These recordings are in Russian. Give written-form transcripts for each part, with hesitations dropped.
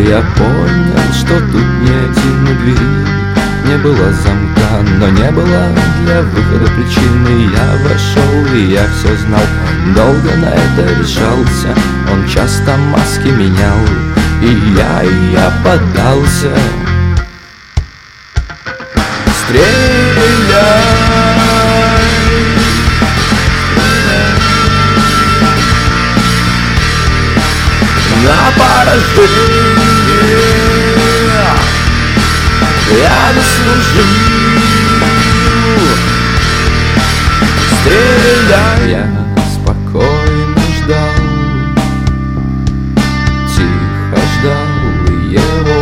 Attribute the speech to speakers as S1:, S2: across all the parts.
S1: Я понял, что тут не один дверь. Не было замка, но не было для выхода причины. Я вошел, и я все знал, долго на это решался. Он часто маски менял, и я поддался. Стреляй на поражение, я заслужил. Стреляй. Я спокойно ждал, тихо ждал его.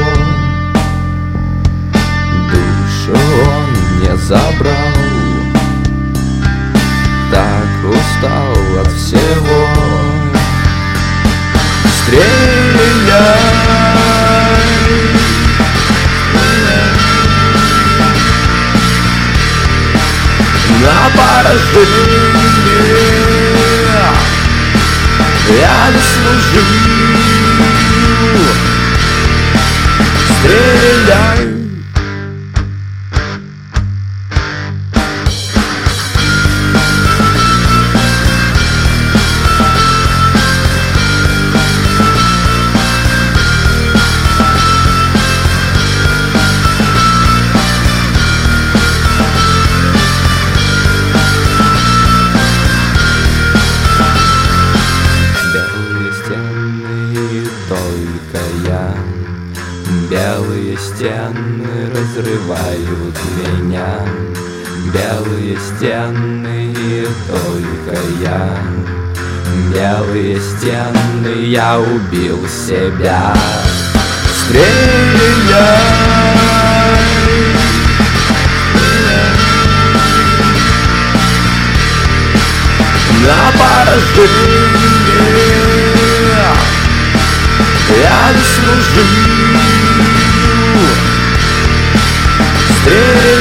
S1: Душу он не забрал, так устал от всего. Стреляй на поражение, я заслужил. Стреляй. Только я. Белые стены разрывают меня. Белые стены, только я. Белые стены, я убил себя. Стреляй на поражение, я заслужил. Стреляй.